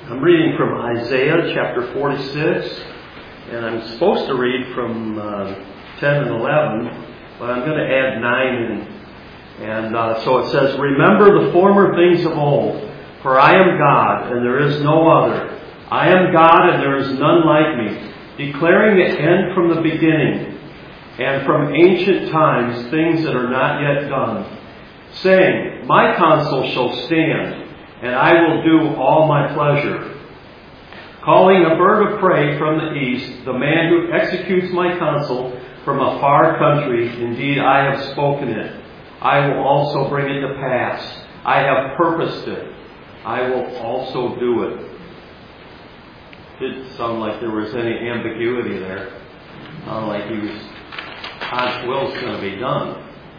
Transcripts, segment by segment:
I'm reading from Isaiah chapter 46, and I'm supposed to read from 10 and 11, but I'm going to add 9 in. And so it says, "Remember the former things of old, for I am God, and there is no other. I am God, and there is none like me, declaring the end from the beginning, and from ancient times things that are not yet done, saying, My counsel shall stand, and I will do all my pleasure. Calling a bird of prey from the east, the man who executes my counsel from a far country, indeed I have spoken it. I will also bring it to pass. I have purposed it. I will also do it." Didn't sound like there was any ambiguity there. Sounded like God's will is going to be done.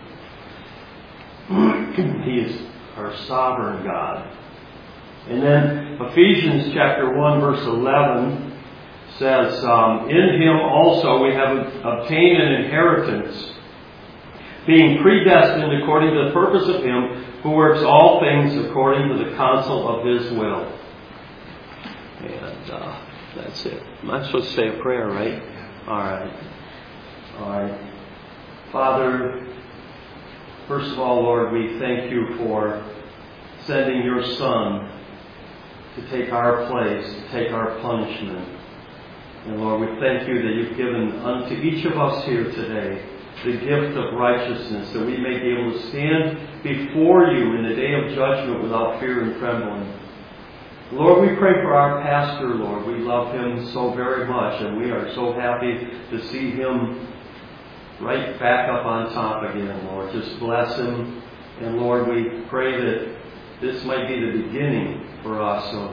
He is our sovereign God. And then Ephesians chapter 1 verse 11 says, "In Him also we have obtained an inheritance, being predestined according to the purpose of Him who works all things according to the counsel of His will." And that's it. I'm not supposed to say a prayer, right? All right. Father, first of all, Lord, we thank You for sending Your Son to take our place, to take our punishment. And Lord, we thank You that You've given unto each of us here today the gift of righteousness, that we may be able to stand before You in the day of judgment without fear and trembling. Lord, we pray for our pastor, Lord. We love him so very much, and we are so happy to see him right back up on top again, Lord. Just bless him. And Lord, we pray that this might be the beginning for us of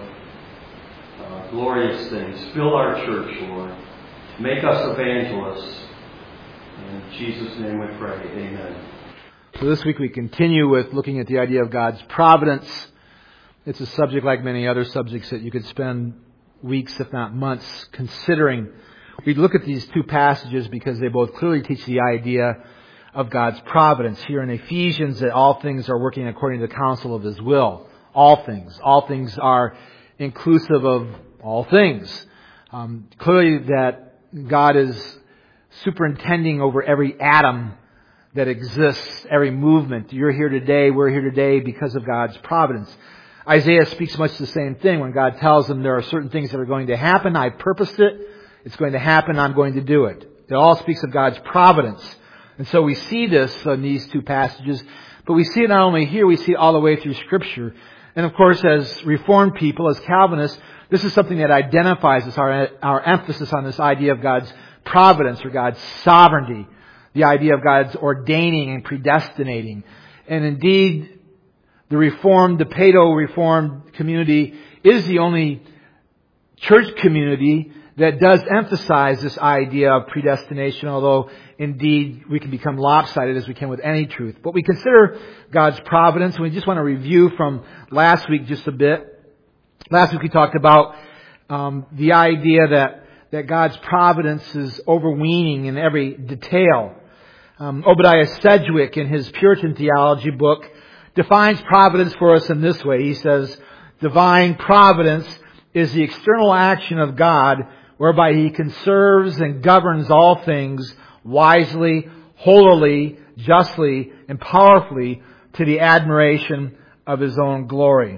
glorious things. Fill our church, Lord. Make us evangelists. In Jesus' name we pray. Amen. So this week we continue with looking at the idea of God's providence. It's a subject like many other subjects that you could spend weeks, if not months, considering. We look at these two passages because they both clearly teach the idea of God's providence. Here in Ephesians, that all things are working according to the counsel of His will. All things. All things are inclusive of all things. Clearly that God is superintending over every atom that exists, every movement. You're here today, we're here today because of God's providence. Isaiah speaks much the same thing when God tells them there are certain things that are going to happen. I purposed it. It's going to happen. I'm going to do it. It all speaks of God's providence. And so we see this in these two passages, but we see it not only here, we see it all the way through Scripture. And of course, as Reformed people, as Calvinists, this is something that identifies us, our emphasis on this idea of God's providence or God's sovereignty, the idea of God's ordaining and predestinating. And indeed, the Paedo-Reformed community is the only church community that does emphasize this idea of predestination, although indeed we can become lopsided as we can with any truth. But we consider God's providence, and we just want to review from last week just a bit. Last week we talked about the idea that God's providence is overweening in every detail. Obadiah Sedgwick, in his Puritan theology book, defines providence for us in this way. He says, "Divine providence is the external action of God whereby He conserves and governs all things wisely, holily, justly, and powerfully to the admiration of His own glory."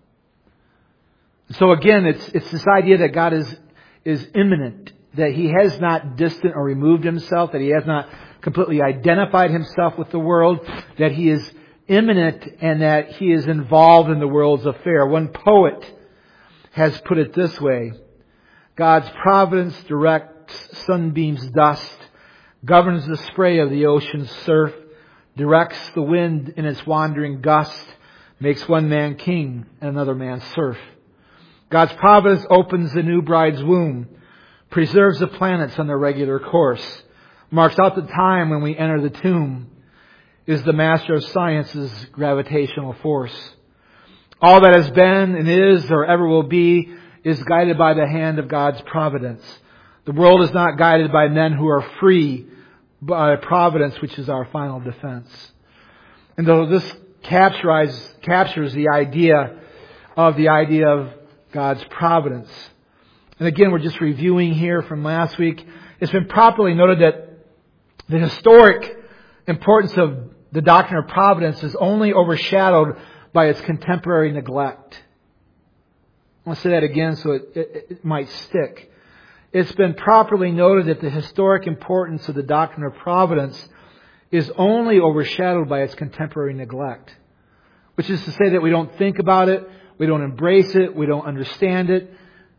So again, it's this idea that God is immanent, that He has not distant or removed Himself, that He has not completely identified Himself with the world, that He is immanent and that He is involved in the world's affair. One poet has put it this way: God's providence directs sunbeams' dust, governs the spray of the ocean's surf, directs the wind in its wandering gust, makes one man king and another man serf. God's providence opens the new bride's womb, preserves the planets on their regular course, marks out the time when we enter the tomb, is the master of science's gravitational force. All that has been and is or ever will be is guided by the hand of God's providence. The world is not guided by men who are free, by providence, which is our final defense. And though this captures the idea of God's providence. And again, we're just reviewing here from last week. It's been properly noted that the historic importance of the doctrine of providence is only overshadowed by its contemporary neglect. I want to say that again so it might stick. It's been properly noted that the historic importance of the doctrine of providence is only overshadowed by its contemporary neglect. Which is to say that we don't think about it, we don't embrace it, we don't understand it.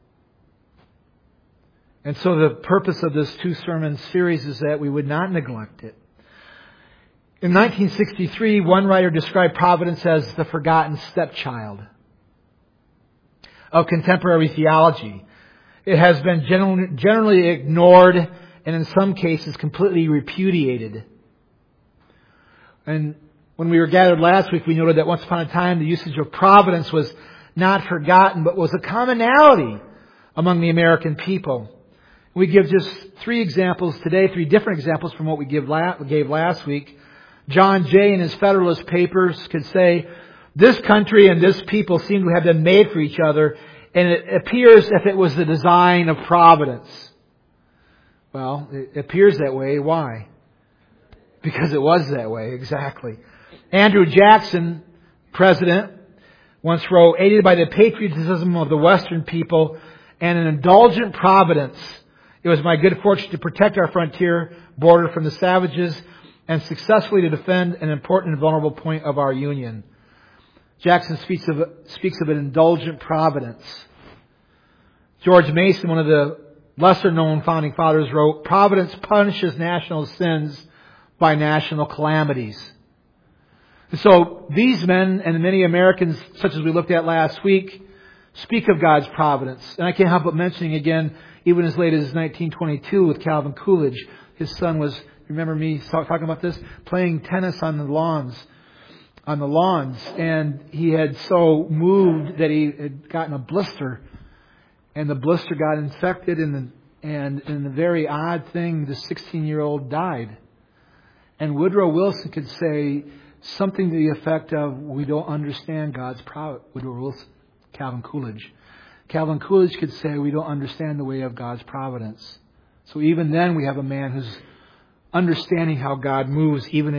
And so the purpose of this 2-sermon series is that we would not neglect it. In 1963, one writer described providence as the forgotten stepchild of contemporary theology. It has been generally ignored and in some cases completely repudiated. And when we were gathered last week, we noted that once upon a time the usage of providence was not forgotten, but was a commonality among the American people. We give just 3 examples today, 3 different examples from what we gave last week. John Jay in his Federalist Papers could say, this country and this people seem to have been made for each other, and it appears as if it was the design of providence. Well, it appears that way. Why? Because it was that way, exactly. Andrew Jackson, president, once wrote, aided by the patriotism of the Western people and an indulgent providence, it was my good fortune to protect our frontier border from the savages and successfully to defend an important and vulnerable point of our Union. Jackson speaks of an indulgent providence. George Mason, one of the lesser-known founding fathers, wrote, providence punishes national sins by national calamities. And so these men and many Americans, such as we looked at last week, speak of God's providence. And I can't help but mentioning again, even as late as 1922 with Calvin Coolidge. His son was, remember me talking about this? Playing tennis on the lawns. And he had so moved that he had gotten a blister. And the blister got infected and the very odd thing, the 16-year-old died. And Woodrow Wilson could say something to the effect of, we don't understand God's providence. Woodrow Wilson, Calvin Coolidge. Calvin Coolidge could say, we don't understand the way of God's providence. So even then we have a man who's understanding how God moves even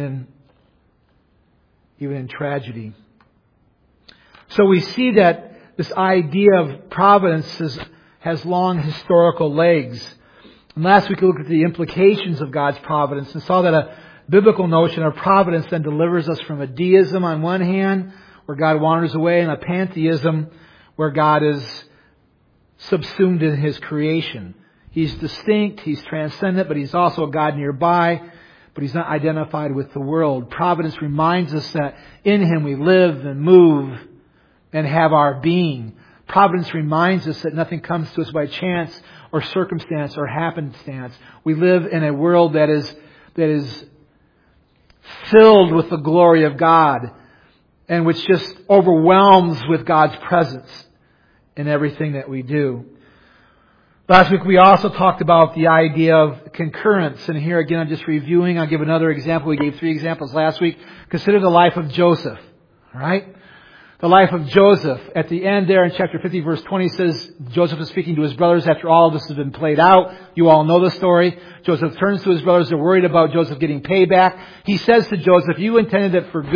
in tragedy. So we see that this idea of providence has long historical legs. And last week we looked at the implications of God's providence and saw that a biblical notion of providence then delivers us from a deism on one hand, where God wanders away, and a pantheism where God is subsumed in His creation. He's distinct, He's transcendent, but He's also a God nearby, but He's not identified with the world. Providence reminds us that in Him we live and move and have our being. Providence reminds us that nothing comes to us by chance or circumstance or happenstance. We live in a world that is filled with the glory of God and which just overwhelms with God's presence in everything that we do. Last week we also talked about the idea of concurrence. And here again I'm just reviewing. I'll give another example. We gave 3 examples last week. Consider the life of Joseph. All right? The life of Joseph. At the end there in chapter 50 verse 20 says Joseph is speaking to his brothers after all of this has been played out. You all know the story. Joseph turns to his brothers. They're worried about Joseph getting payback. He says to Joseph, you intended it for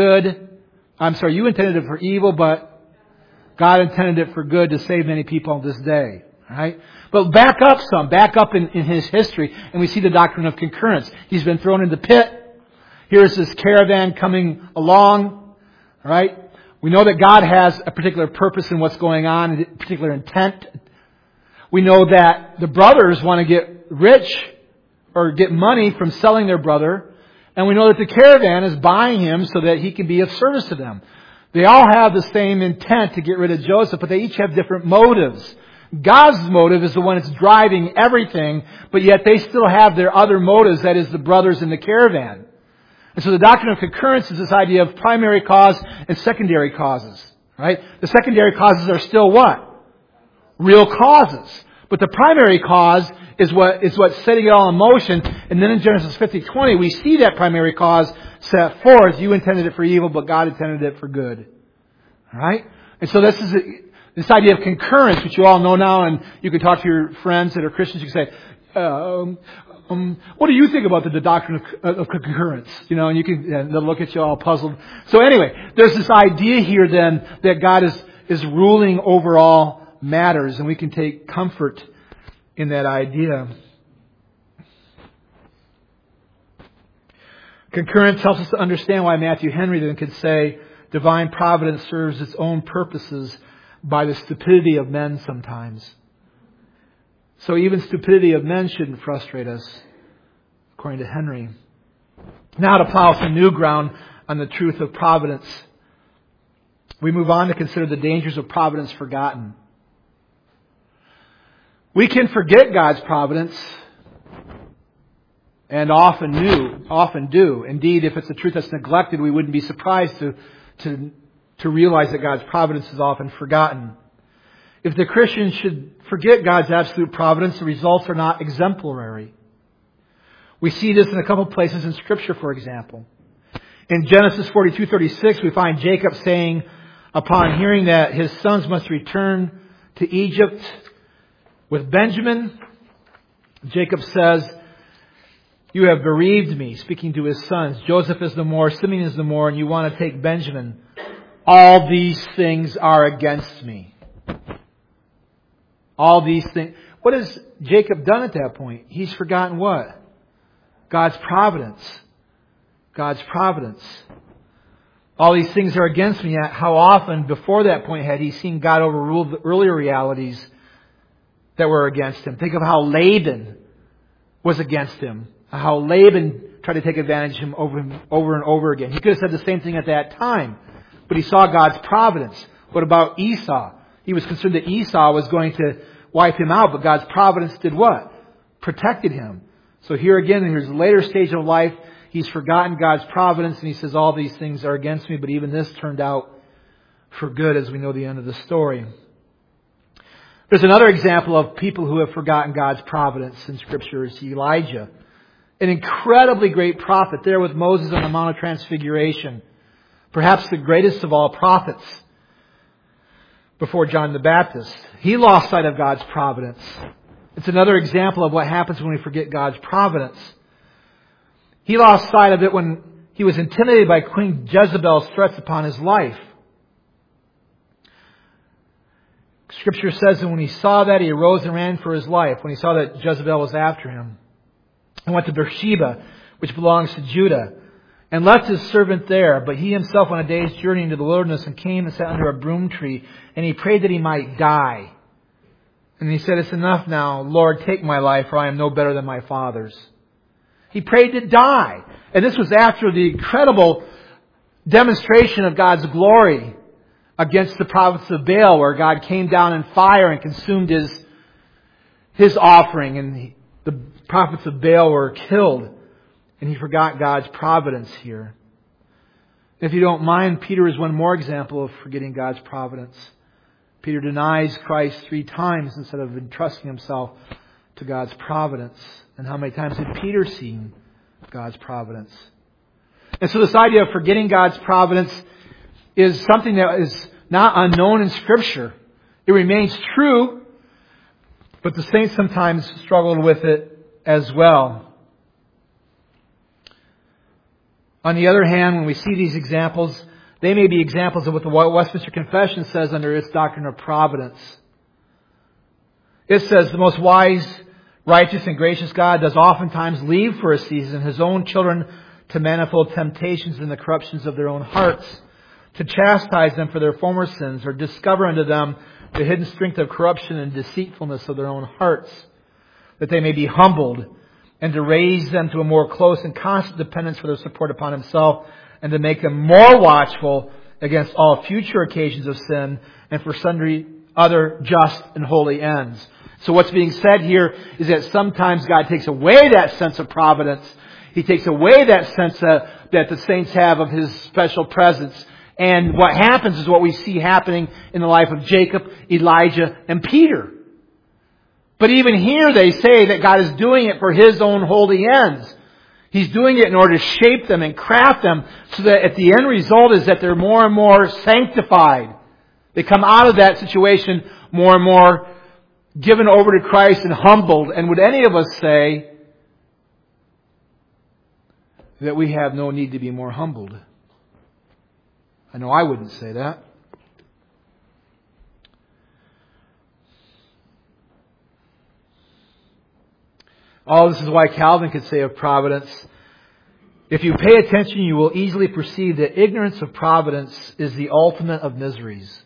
evil, but God intended it for good to save many people on this day. All right? But back up in his history, and we see the doctrine of concurrence. He's been thrown in the pit. Here's this caravan coming along. All right? We know that God has a particular purpose in what's going on, a particular intent. We know that the brothers want to get rich or get money from selling their brother. And we know that the caravan is buying him so that he can be of service to them. They all have the same intent to get rid of Joseph, but they each have different motives. God's motive is the one that's driving everything, but yet they still have their other motives, that is the brothers in the caravan. And so the doctrine of concurrence is this idea of primary cause and secondary causes. Right? The secondary causes are still what? Real causes. But the primary cause is what's setting it all in motion. And then in Genesis 50:20, we see that primary cause set forth. You intended it for evil, but God intended it for good. All right? And so this is This idea of concurrence, which you all know now, and you can talk to your friends that are Christians, you can say, what do you think about the doctrine of concurrence? You know, and they'll look at you all puzzled. So anyway, there's this idea here then that God is ruling over all matters, and we can take comfort in that idea. Concurrence helps us to understand why Matthew Henry then could say, divine providence serves its own purposes by the stupidity of men sometimes. So even stupidity of men shouldn't frustrate us, according to Henry. Now to plow some new ground on the truth of providence, we move on to consider the dangers of providence forgotten. We can forget God's providence, and often do. Indeed, if it's a truth that's neglected, we wouldn't be surprised to realize that God's providence is often forgotten. If the Christian should forget God's absolute providence, the results are not exemplary. We see this in a couple places in Scripture, for example. In Genesis 42:36, we find Jacob saying, upon hearing that his sons must return to Egypt with Benjamin, Jacob says, you have bereaved me, speaking to his sons. Joseph is the more, Simeon is the more, and you want to take Benjamin. All these things are against me. All these things. What has Jacob done at that point? He's forgotten what? God's providence. God's providence. All these things are against me. How often before that point had he seen God overrule the earlier realities that were against him? Think of how Laban was against him. How Laban tried to take advantage of him over and over again. He could have said the same thing at that time, but he saw God's providence. What about Esau? He was concerned that Esau was going to wipe him out, but God's providence did what? Protected him. So here again, here's a later stage of life. He's forgotten God's providence, and he says, all these things are against me, but even this turned out for good, as we know the end of the story. There's another example of people who have forgotten God's providence in Scripture. Is Elijah. An incredibly great prophet there with Moses on the Mount of Transfiguration. Perhaps the greatest of all prophets before John the Baptist. He lost sight of God's providence. It's another example of what happens when we forget God's providence. He lost sight of it when he was intimidated by Queen Jezebel's threats upon his life. Scripture says that when he saw that, he arose and ran for his life. When he saw that Jezebel was after him. And went to Beersheba, which belongs to Judah, and left his servant there. But he himself went a day's journey into the wilderness and came and sat under a broom tree. And he prayed that he might die. And he said, it's enough now. Lord, take my life, for I am no better than my father's. He prayed to die. And this was after the incredible demonstration of God's glory against the prophets of Baal, where God came down in fire and consumed his offering, and the prophets of Baal were killed, and he forgot God's providence here. If you don't mind, Peter is one more example of forgetting God's providence. Peter denies Christ 3 times instead of entrusting himself to God's providence. And how many times had Peter seen God's providence? And so this idea of forgetting God's providence is something that is not unknown in Scripture. It remains true, but the saints sometimes struggle with it as well. On the other hand, when we see these examples, they may be examples of what the Westminster Confession says under its doctrine of providence. It says, the most wise, righteous, and gracious God does oftentimes leave for a season His own children to manifold temptations and the corruptions of their own hearts, to chastise them for their former sins, or discover unto them the hidden strength of corruption and deceitfulness of their own hearts, that they may be humbled, and to raise them to a more close and constant dependence for their support upon Himself, and to make them more watchful against all future occasions of sin, and for sundry other just and holy ends. So what's being said here is that sometimes God takes away that sense of providence. He takes away that sense that the saints have of His special presence. And what happens is what we see happening in the life of Jacob, Elijah, and Peter. But even here they say that God is doing it for His own holy ends. He's doing it in order to shape them and craft them so that at the end result is that they're more and more sanctified. They come out of that situation more and more given over to Christ and humbled. And would any of us say that we have no need to be more humbled? I know I wouldn't say that. All this is why Calvin could say of providence, if you pay attention, you will easily perceive that ignorance of providence is the ultimate of miseries.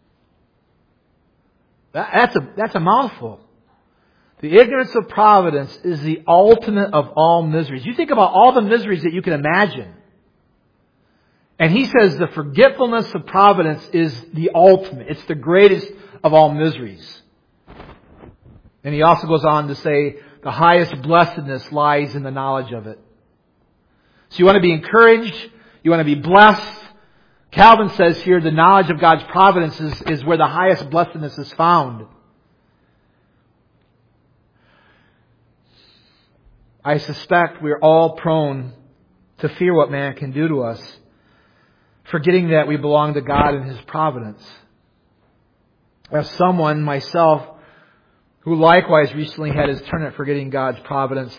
That's a mouthful. The ignorance of providence is the ultimate of all miseries. You think about all the miseries that you can imagine. And he says the forgetfulness of providence is the ultimate. It's the greatest of all miseries. And he also goes on to say the highest blessedness lies in the knowledge of it. So you want to be encouraged. You want to be blessed. Calvin says here the knowledge of God's providence is where the highest blessedness is found. I suspect we're all prone to fear what man can do to us, forgetting that we belong to God and His providence. As someone, myself, who likewise recently had his turn at forgetting God's providence,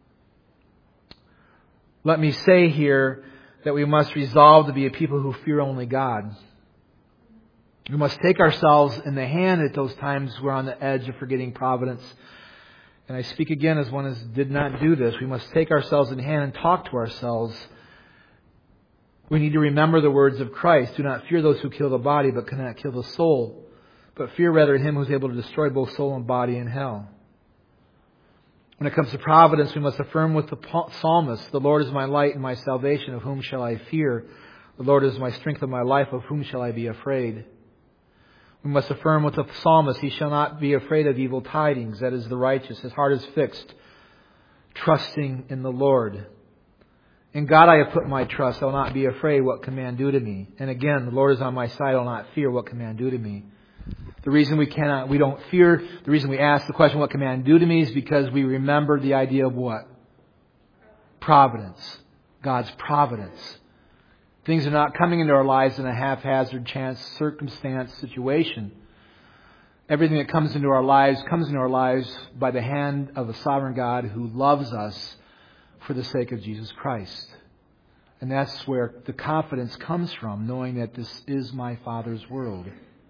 let me say here that we must resolve to be a people who fear only God. We must take ourselves in the hand at those times we're on the edge of forgetting providence. And I speak again as one who did not do this. We must take ourselves in hand and talk to ourselves. We need to remember the words of Christ. Do not fear those who kill the body, but cannot kill the soul. But fear rather Him who is able to destroy both soul and body in hell. When it comes to providence, we must affirm with the psalmist, the Lord is my light and my salvation, of whom shall I fear? The Lord is my strength and my life, of whom shall I be afraid? We must affirm with the psalmist, he shall not be afraid of evil tidings. That is the righteous. His heart is fixed, trusting in the Lord. In God I have put my trust. I will not be afraid. What can man do to me? And again, the Lord is on my side. I will not fear. What can man do to me? The reason we don't fear, the reason we ask the question, what can man do to me, is because we remember the idea of what? Providence. God's providence. Things are not coming into our lives in a haphazard chance, circumstance, situation. Everything that comes into our lives by the hand of a sovereign God who loves us for the sake of Jesus Christ. And that's where the confidence comes from, knowing that this is my Father's world.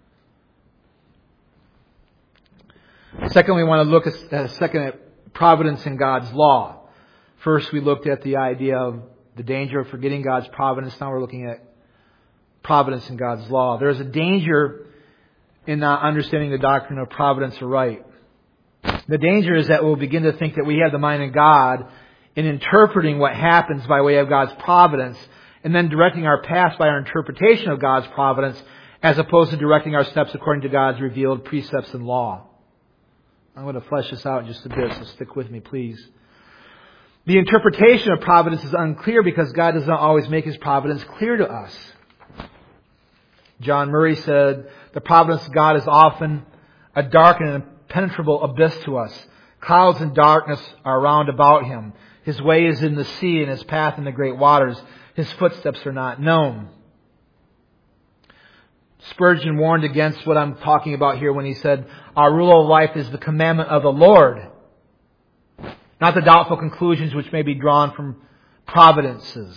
Secondly, we want to look at providence in God's law. First, we looked at the idea of the danger of forgetting God's providence. Now we're looking at providence in God's law. There is a danger in not understanding the doctrine of providence aright. The danger is that we'll begin to think that we have the mind of God in interpreting what happens by way of God's providence, and then directing our paths by our interpretation of God's providence, as opposed to directing our steps according to God's revealed precepts and law. I'm going to flesh this out in just a bit, so stick with me, please. The interpretation of providence is unclear because God does not always make His providence clear to us. John Murray said, the providence of God is often a dark and impenetrable abyss to us. Clouds and darkness are round about Him. His way is in the sea and His path in the great waters. His footsteps are not known. Spurgeon warned against what I'm talking about here when he said, our rule of life is the commandment of the Lord, not the doubtful conclusions which may be drawn from providences.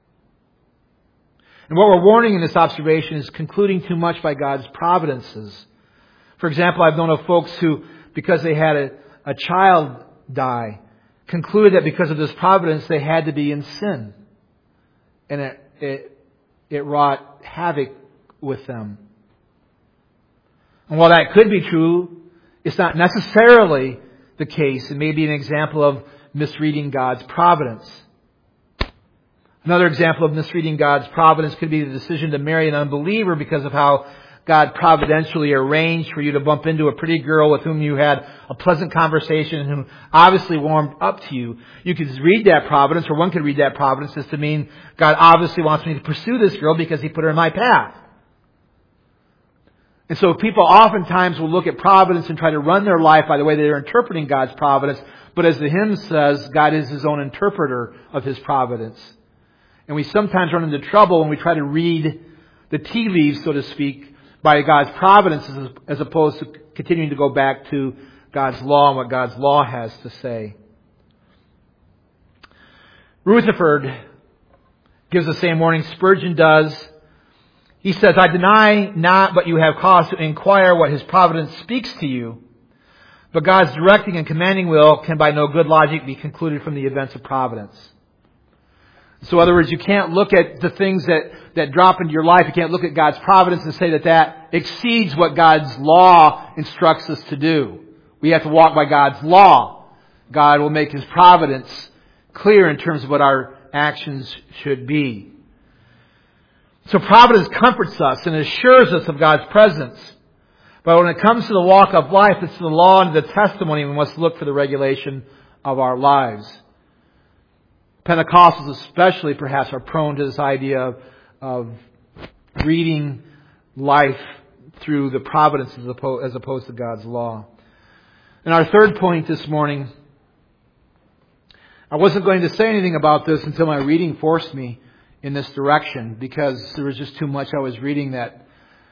And what we're warning in this observation is concluding too much by God's providences. For example, I've known of folks who, because they had a child die, concluded that because of this providence they had to be in sin. And it wrought havoc with them. And while that could be true, it's not necessarily the case. It may be an example of misreading God's providence. Another example of misreading God's providence could be the decision to marry an unbeliever because of how God providentially arranged for you to bump into a pretty girl with whom you had a pleasant conversation and who obviously warmed up to you. You could read that providence, or one could read that providence as to mean God obviously wants me to pursue this girl because He put her in my path. And so people oftentimes will look at providence and try to run their life by the way they're interpreting God's providence. But as the hymn says, God is His own interpreter of His providence. And we sometimes run into trouble when we try to read the tea leaves, so to speak, by God's providence as opposed to continuing to go back to God's law and what God's law has to say. Rutherford gives the same warning Spurgeon does. He says, I deny not, but you have cause to inquire what His providence speaks to you. But God's directing and commanding will can by no good logic be concluded from the events of providence. So in other words, you can't look at the things that drop into your life. You can't look at God's providence and say that exceeds what God's law instructs us to do. We have to walk by God's law. God will make His providence clear in terms of what our actions should be. So providence comforts us and assures us of God's presence. But when it comes to the walk of life, it's the law and the testimony we must look for the regulation of our lives. Pentecostals especially perhaps are prone to this idea of reading life through the providence as opposed to God's law. And our third point this morning, I wasn't going to say anything about this until my reading forced me in this direction, because there was just too much I was reading that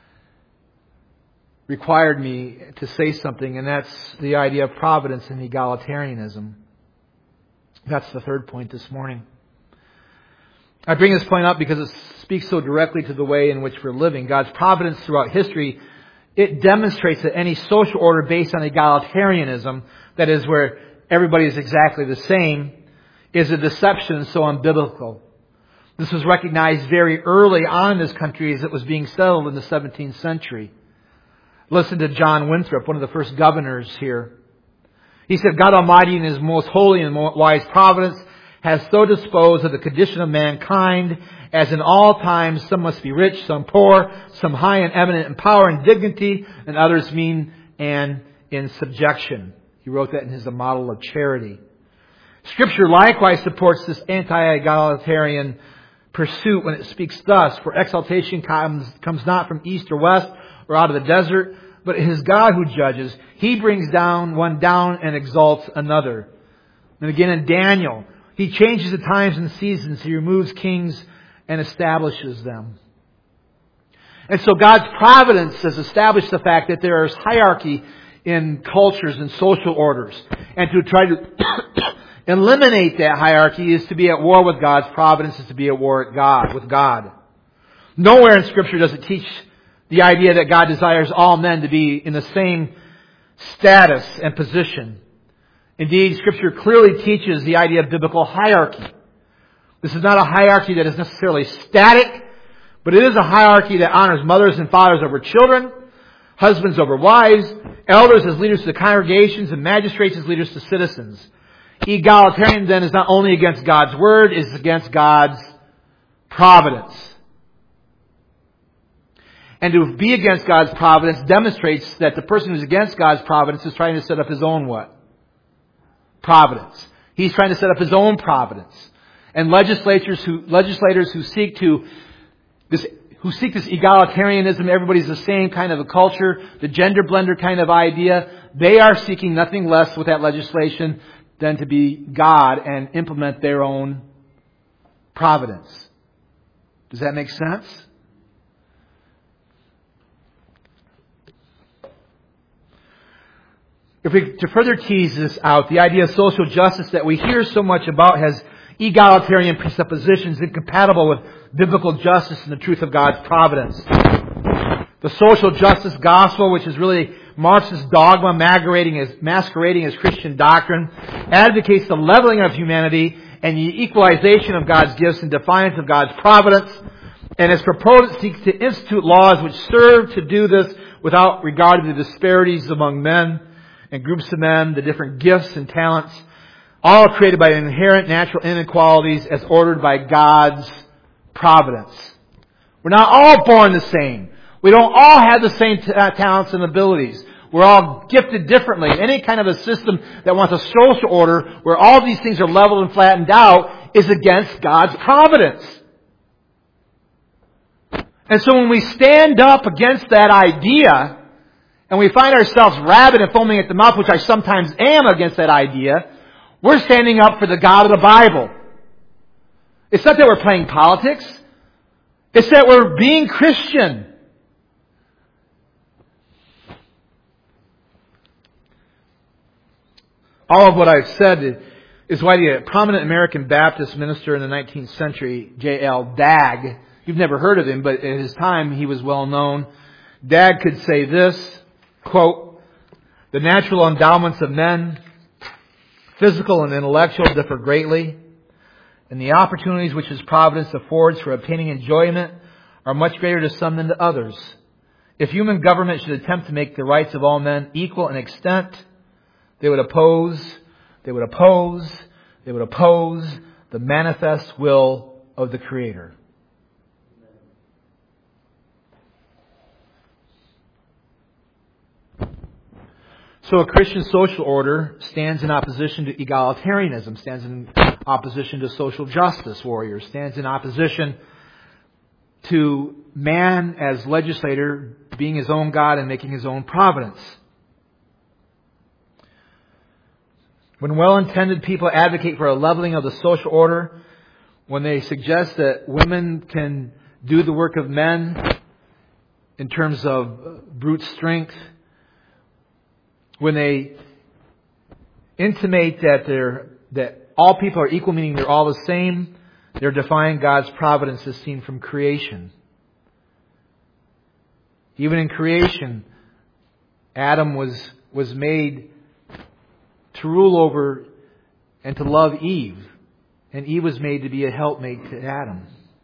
required me to say something, and that's the idea of providence and egalitarianism. That's the third point this morning. I bring this point up because it speaks so directly to the way in which we're living. God's providence throughout history, it demonstrates that any social order based on egalitarianism, that is where everybody is exactly the same, is a deception and so unbiblical. This was recognized very early on in this country as it was being settled in the 17th century. Listen to John Winthrop, one of the first governors here. He said, God Almighty in His most holy and wise providence has so disposed of the condition of mankind as in all times some must be rich, some poor, some high and eminent in power and dignity, and others mean and in subjection. He wrote that in his A Model of Charity. Scripture likewise supports this anti-egalitarian pursuit when it speaks thus, for exaltation comes not from east or west or out of the desert, but it is God who judges. He brings one down and exalts another. And again in Daniel, He changes the times and seasons. He removes kings and establishes them. And so God's providence has established the fact that there is hierarchy in cultures and social orders. And to try to eliminate that hierarchy is to be at war with God's providence, is to be at war with God. Nowhere in Scripture does it teach the idea that God desires all men to be in the same status and position. Indeed, Scripture clearly teaches the idea of biblical hierarchy. This is not a hierarchy that is necessarily static, but it is a hierarchy that honors mothers and fathers over children, husbands over wives, elders as leaders to the congregations, and magistrates as leaders to citizens. Egalitarian then is not only against God's word, it is against God's providence. And to be against God's providence demonstrates that the person who's against God's providence is trying to set up his own what? Providence. He's trying to set up his own providence. And legislators who seek this egalitarianism, everybody's the same kind of a culture, the gender blender kind of idea, they are seeking nothing less with that legislation than to be God and implement their own providence. Does that make sense? To further tease this out, the idea of social justice that we hear so much about has egalitarian presuppositions incompatible with biblical justice and the truth of God's providence. The social justice gospel, which is really Marxist dogma masquerading as Christian doctrine, advocates the leveling of humanity and the equalization of God's gifts in defiance of God's providence, and its proponent seeks to institute laws which serve to do this without regard to the disparities among men and groups of men, the different gifts and talents, all created by inherent natural inequalities as ordered by God's providence. We're not all born the same. We don't all have the same talents and abilities. We're all gifted differently. Any kind of a system that wants a social order where all these things are leveled and flattened out is against God's providence. And so when we stand up against that idea, and we find ourselves rabid and foaming at the mouth, which I sometimes am against that idea, we're standing up for the God of the Bible. It's not that we're playing politics. It's that we're being Christian. All of what I've said is why the prominent American Baptist minister in the 19th century, J.L. Dagg, you've never heard of him, but at his time he was well known. Dagg could say this, quote, "The natural endowments of men, physical and intellectual, differ greatly, and the opportunities which His providence affords for obtaining enjoyment are much greater to some than to others. If human government should attempt to make the rights of all men equal in extent, they would oppose the manifest will of the Creator." So a Christian social order stands in opposition to egalitarianism, stands in opposition to social justice warriors, stands in opposition to man as legislator being his own God and making his own providence. When well-intended people advocate for a leveling of the social order, when they suggest that women can do the work of men in terms of brute strength, when they intimate that all people are equal, meaning they're all the same, they're defying God's providence as seen from creation. Even in creation, Adam was made to rule over and to love Eve. And Eve was made to be a helpmate to Adam.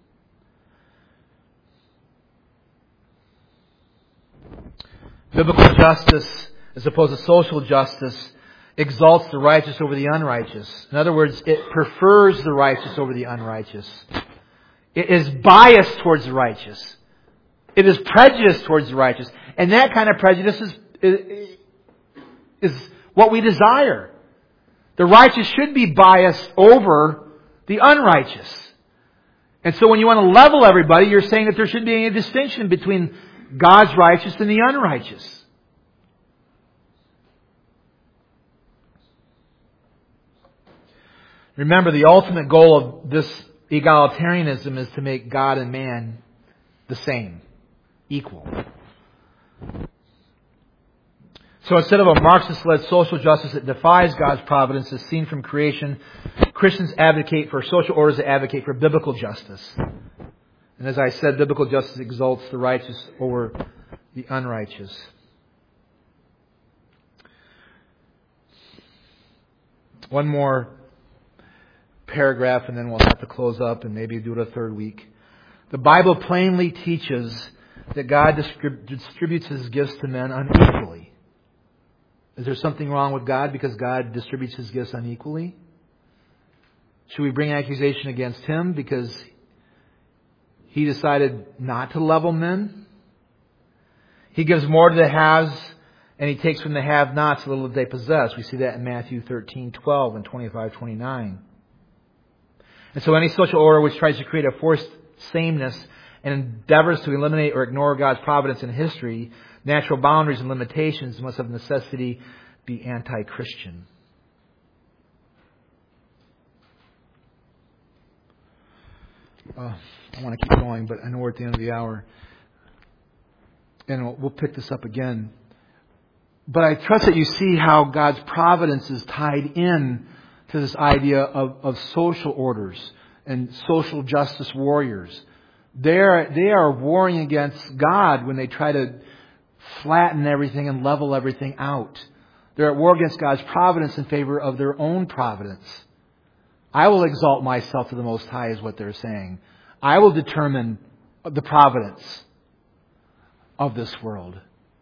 Biblical justice, as opposed to social justice, exalts the righteous over the unrighteous. In other words, it prefers the righteous over the unrighteous. It is biased towards the righteous. It is prejudiced towards the righteous. And that kind of prejudice is what we desire. The righteous should be biased over the unrighteous. And so when you want to level everybody, you're saying that there shouldn't be any distinction between God's righteous and the unrighteous. Remember, the ultimate goal of this egalitarianism is to make God and man the same, equal. So instead of a Marxist-led social justice that defies God's providence as seen from creation, Christians advocate for social orders that advocate for biblical justice. And as I said, biblical justice exalts the righteous over the unrighteous. One more paragraph and then we'll have to close up and maybe do it a third week. The Bible plainly teaches that God distributes His gifts to men unequally. Is there something wrong with God because God distributes His gifts unequally? Should we bring accusation against Him because He decided not to level men? He gives more to the haves and He takes from the have-nots a little that they possess. We see that in Matthew 13:12 and 25:29. And so any social order which tries to create a forced sameness and endeavors to eliminate or ignore God's providence in history, natural boundaries and limitations, must of necessity be anti-Christian. I want to keep going, but I know we're at the end of the hour. And we'll pick this up again. But I trust that you see how God's providence is tied in to this idea of social orders and social justice warriors. They are warring against God when they try to flatten everything and level everything out. They're at war against God's providence in favor of their own providence. I will exalt myself to the Most High is what they're saying. I will determine the providence of this world.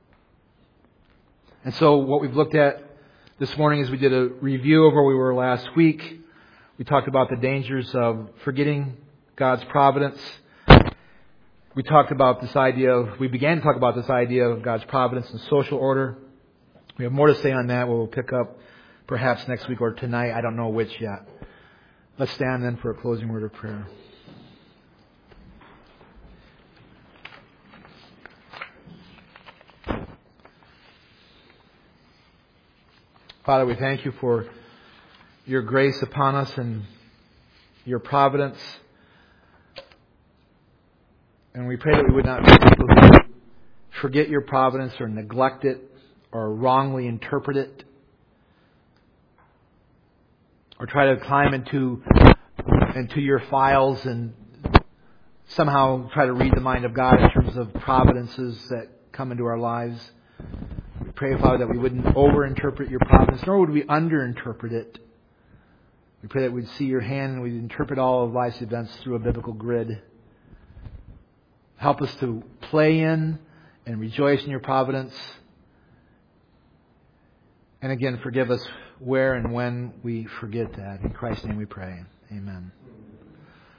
And so what we've looked at this morning is we did a review of where we were last week. We talked about the dangers of forgetting God's providence. We began to talk about this idea of God's providence and social order. We have more to say on that. We'll pick up perhaps next week or tonight. I don't know which yet. Let's stand then for a closing word of prayer. Father, we thank you for your grace upon us and your providence. And we pray that we would not be people who forget your providence or neglect it or wrongly interpret it. or try to climb into your files and somehow try to read the mind of God in terms of providences that come into our lives. We pray, Father, that we wouldn't overinterpret your providence, nor would we underinterpret it. We pray that we'd see your hand and we'd interpret all of life's events through a biblical grid. Help us to play in and rejoice in your providence. And again, forgive us where and when we forget that. In Christ's name we pray. Amen.